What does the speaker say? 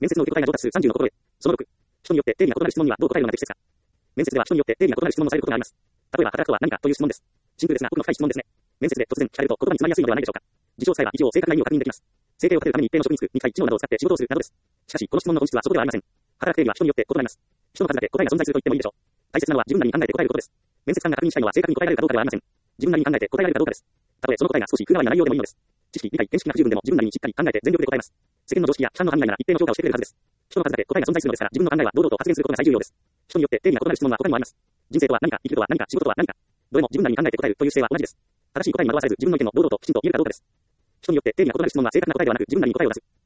面接の受け答えが上達する30の心得。その6。人によって定義が異なる質問にはどう答えるのが適切か。面接では人によって定義が異なる質問をされることがあります。例えば、働くとは何かという質問です。シンプルですが、奥の深い質問ですね。面接で突然聞かれると言葉に詰まりやすいのではないでしょうか。事情さえは一応正確な意味を確認できます。生計を立てるために一定の職に就く、2回知能などを使って仕事をするなどです。しかし、この質問の本質はそこではありません。働く定義は人によって異なります。人の数だけ答えが存在すると言ってもいいでしょう。大切なのは自分なりに考えて答えることです。面接官が確認したいのは正確に答えられるかどうかではありません。自分なりに考えて答えられるかどうかです。たとえその答えが少し空回りな内容でもいいのです。知識、理解、見識が不十分でも自分なりにしっかり考えて全力で答えます。世間の常識や批判の範囲内なら一定の評価をしてくれるはずです。人の数だけ答えが存在するのですから、自分の考えは堂々と発言することが最重要です。人によって定義が異なる質問は他にもあります。人生とは何か、生きるとは何か、仕事とは何か。どれも自分なりに考えて答えるという姿勢は同じです。正しい答えに惑わされず自分の意見を堂々ときちんと言えるかどうかです。人によって定義が異なる質問は正確な答えではなく、自分なりに答えを出す。